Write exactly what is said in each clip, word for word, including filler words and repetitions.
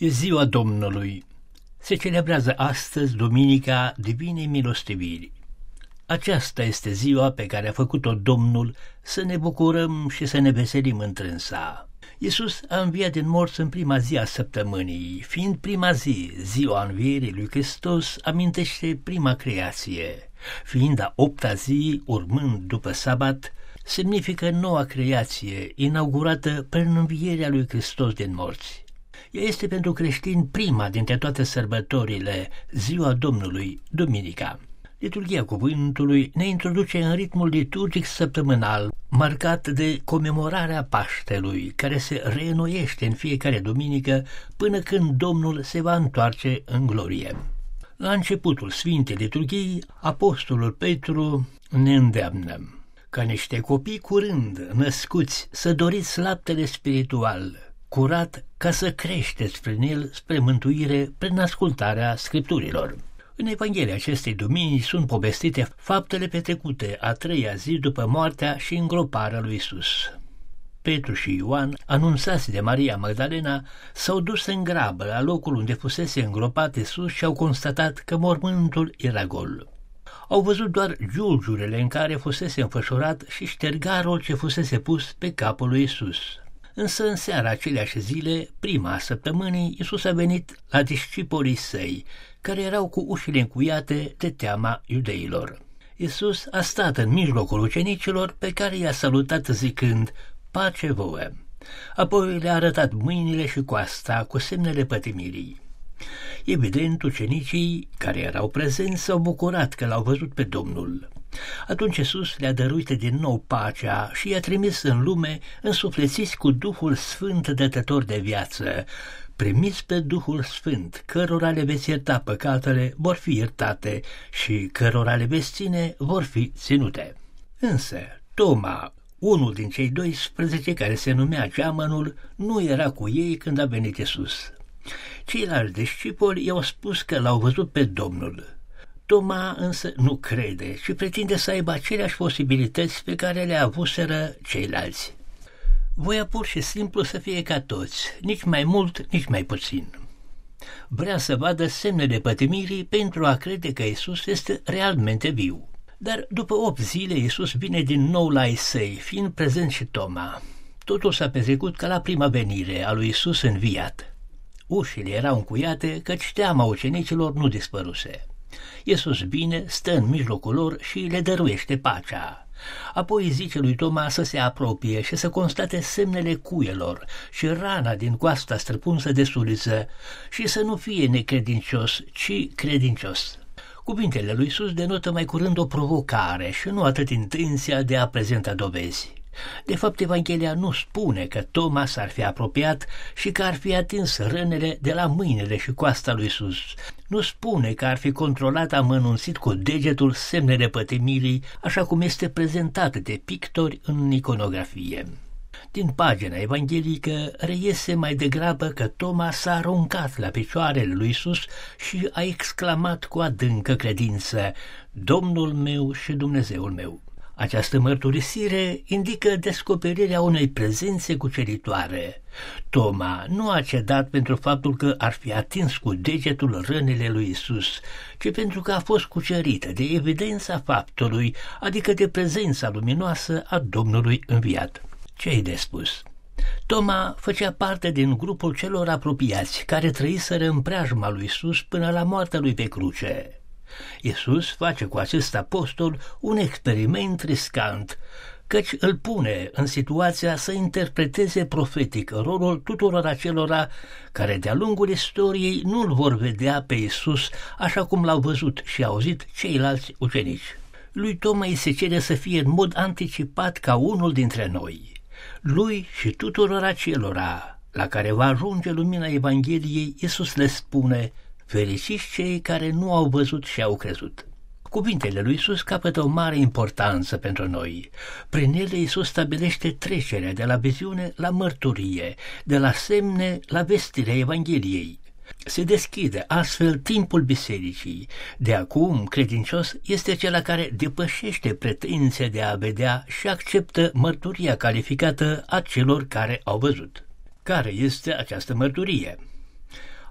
E ziua Domnului. Se celebrează astăzi Duminica Divinei Milostiviri. Aceasta este ziua pe care a făcut-o Domnul să ne bucurăm și să ne veselim întrânsa. Iisus a înviat din morți în prima zi a săptămânii, fiind prima zi, ziua învierii lui Hristos, amintește prima creație. Fiind a opta zi, urmând după sabat, semnifică noua creație, inaugurată prin învierea lui Hristos din morți. Ea este pentru creștini prima dintre toate sărbătorile, ziua Domnului, Duminica. Liturghia Cuvântului ne introduce în ritmul liturgic săptămânal, marcat de comemorarea Paștelui, care se reînnoiește în fiecare duminică până când Domnul se va întoarce în glorie. La începutul Sfintei Liturghii, Apostolul Petru ne îndeamnă: ca niște copii curând născuți să doriți laptele spiritual, curat, ca să creșteți prin el spre mântuire prin ascultarea Scripturilor. În Evanghelia acestei duminici sunt povestite faptele petrecute a treia zi după moartea și îngroparea lui Iisus. Petru și Ioan, anunțați de Maria Magdalena, s-au dus în grabă la locul unde fusese îngropat Iisus și au constatat că mormântul era gol. Au văzut doar giulgiurile în care fusese înfășurat și ștergarul ce fusese pus pe capul lui Iisus. Însă în seara aceleași zile, prima a săptămânii, Iisus a venit la discipolii săi, care erau cu ușile încuiate de teama iudeilor. Iisus a stat în mijlocul ucenicilor, pe care i-a salutat zicând: pace vouă! Apoi le-a arătat mâinile și coasta cu semnele pătimirii. Evident, ucenicii care erau prezenți s-au bucurat că l-au văzut pe Domnul. Atunci Iisus le-a dăruit din nou pacea și i-a trimis în lume însuflețiți cu Duhul Sfânt, dătător de viață. Primiți pe Duhul Sfânt, cărora le veți ierta păcatele, vor fi iertate, și cărora le veți ține, vor fi ținute. Însă Toma, unul din cei doisprezece, care se numea Geamănul, nu era cu ei când a venit Iisus. Ceilalți discipoli i-au spus că l-au văzut pe Domnul. Toma însă nu crede și pretinde să aibă aceleași posibilități pe care le avuseră ceilalți. Voia pur și simplu să fie ca toți, nici mai mult, nici mai puțin. Vrea să vadă semnele pătimirii pentru a crede că Iisus este realmente viu. Dar după opt zile Iisus vine din nou la ei săi, fiind prezent și Toma. Totul s-a petrecut ca la prima venire a lui Iisus înviat. Ușile erau încuiate, căci teama ucenicilor nu dispăruse. Iisus vine, stă în mijlocul lor și le dăruiește pacea. Apoi zice lui Toma să se apropie și să constate semnele cuielor și rana din coasta străpunsă de suliță și să nu fie necredincios, ci credincios. Cuvintele lui Iisus denotă mai curând o provocare și nu atât intenția de a prezenta dovezi. De fapt, Evanghelia nu spune că Toma s-ar fi apropiat și că ar fi atins rănele de la mâinile și coasta lui Iisus. Nu spune că ar fi controlat amănunțit cu degetul semnele pătimirii, așa cum este prezentat de pictori în iconografie. Din pagina evanghelică reiese mai degrabă că Toma s-a aruncat la picioarele lui Iisus și a exclamat cu adâncă credință: Domnul meu și Dumnezeul meu. Această mărturisire indică descoperirea unei prezențe cuceritoare. Toma nu a cedat pentru faptul că ar fi atins cu degetul rănile lui Iisus, ci pentru că a fost cucerită de evidența faptului, adică de prezența luminoasă a Domnului înviat. Ce-i de spus? Toma făcea parte din grupul celor apropiați care trăiseră în preajma lui Iisus până la moartea lui pe cruce. Iisus face cu acest apostol un experiment riscant, căci îl pune în situația să interpreteze profetic rolul tuturor acelora care de-a lungul istoriei nu-l vor vedea pe Iisus așa cum l-au văzut și auzit ceilalți ucenici. Lui Toma îi se cere să fie în mod anticipat ca unul dintre noi. Lui și tuturor acelora la care va ajunge lumina Evangheliei, Iisus le spune: fericiți cei care nu au văzut și au crezut. Cuvintele lui Iisus capătă o mare importanță pentru noi. Prin ele Iisus stabilește trecerea de la viziune la mărturie, de la semne la vestirea Evangheliei. Se deschide astfel timpul bisericii. De acum, credincios este cel care depășește pretenția de a vedea și acceptă mărturia calificată a celor care au văzut. Care este această mărturie?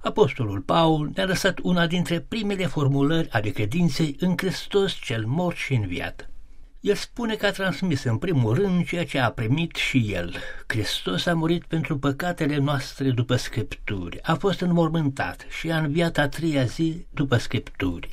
Apostolul Paul ne-a lăsat una dintre primele formulări ale credinței în Hristos cel mort și înviat. El spune că a transmis în primul rând ceea ce a primit și el. Hristos a murit pentru păcatele noastre după Scripturi, a fost înmormântat și a înviat a treia zi după Scripturi.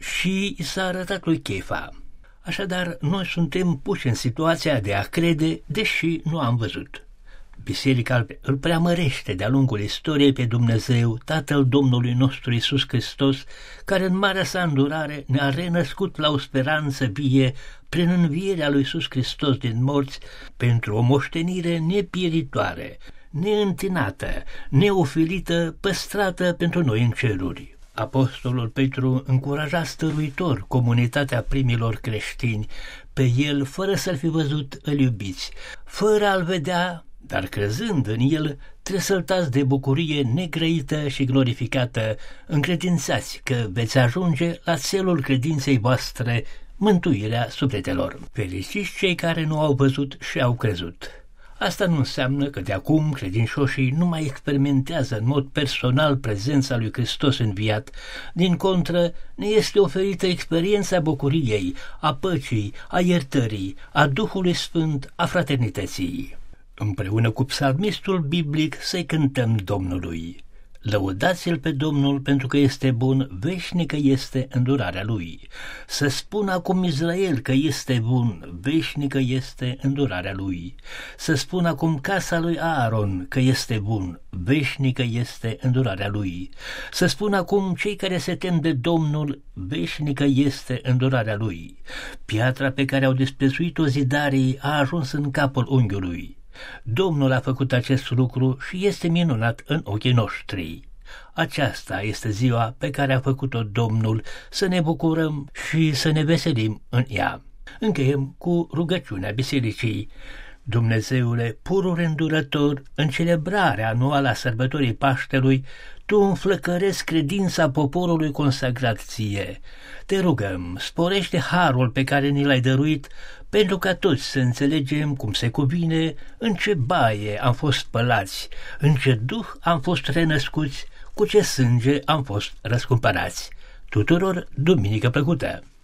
Și s-a arătat lui Chefa. Așadar, noi suntem puși în situația de a crede, deși nu am văzut. Biserica îl preamărește de-a lungul istoriei pe Dumnezeu, Tatăl Domnului nostru Iisus Hristos, care în marea sa îndurare ne-a renăscut la o speranță vie prin învierea lui Iisus Hristos din morți pentru o moștenire nepieritoare, neîntinată, neofilită, păstrată pentru noi în ceruri. Apostolul Petru încuraja stăruitor comunitatea primilor creștini, pe el, fără să-l fi văzut, îl iubiți, fără a-l vedea, dar crezând în el, tresăltați de bucurie negrăită și glorificată, încredințați că veți ajunge la țelul credinței voastre, mântuirea sufletelor. Fericiți cei care nu au văzut și au crezut. Asta nu înseamnă că de acum credincioșii nu mai experimentează în mod personal prezența lui Hristos înviat. Din contră, ne este oferită experiența bucuriei, a păcii, a iertării, a Duhului Sfânt, a fraternității. Împreună cu psalmistul biblic să-i cântăm Domnului. Lăudați-l pe Domnul pentru că este bun, veșnică este îndurarea lui. Să spună acum Israel că este bun, veșnică este îndurarea lui. Să spună acum casa lui Aaron că este bun, veșnică este îndurarea lui. Să spună acum cei care se tem de Domnul, veșnică este îndurarea lui. Piatra pe care au desprețuit-o zidarii a ajuns în capul unghiului. Domnul a făcut acest lucru și este minunat în ochii noștri. Aceasta este ziua pe care a făcut-o Domnul, să ne bucurăm și să ne veselim în ea. Încheiem cu rugăciunea bisericii. Dumnezeule, purul îndurător, în celebrarea anuală a sărbătorii Paștelui, Tu înflăcărezi credința poporului consacrat Ție. Te rugăm, sporește harul pe care ni l-ai dăruit, pentru ca toți să înțelegem cum se cuvine, în ce baie am fost spălați, în ce duh am fost renăscuți, cu ce sânge am fost răscumpărați. Tuturor duminică plăcută!